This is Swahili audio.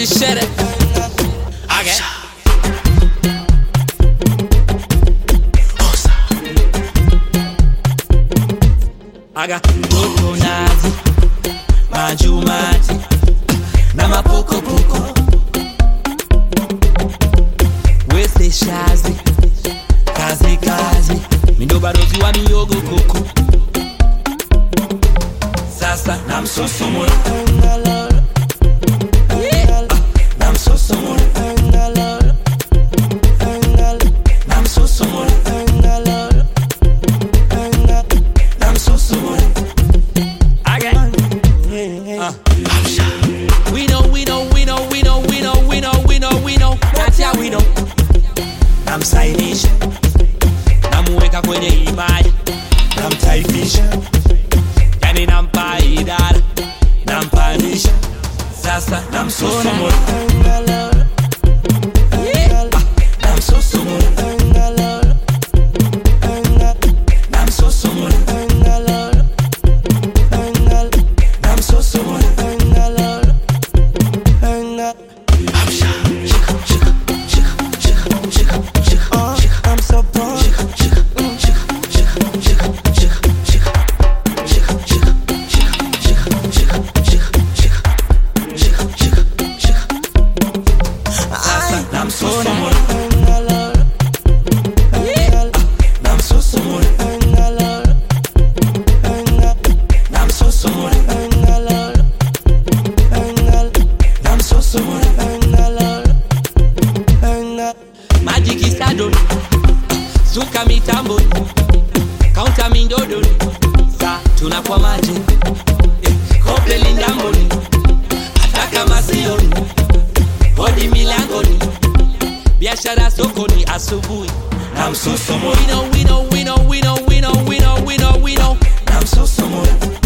shere. Okay. Aga coconut, majumati, na mapoko poko. Wese shazi, kazi kazi, mindo barozi wa miyogo koko. Sasa namsosomo, namsosomo, namsosomo, namsosomo. Again. We know. That's how we know. Namsainisha, namuweka kwenye himaya, namtaifisha, yani nampa idara, nampanisha. Sasa namsosomo, namsosomo, namsosomo, namsosomo. I'm so bored. I'm so someone. I'm so someone. I'm so someone. I'm so someone. Magic is a done. Suka mitambo. Counter mindodo. Sa tunakuwa maji. Kople lindamboni. Ataka masioni. Hodi milangoni. Biashara sokoni asubuhi. Namsosomo. We know. Namsosomo.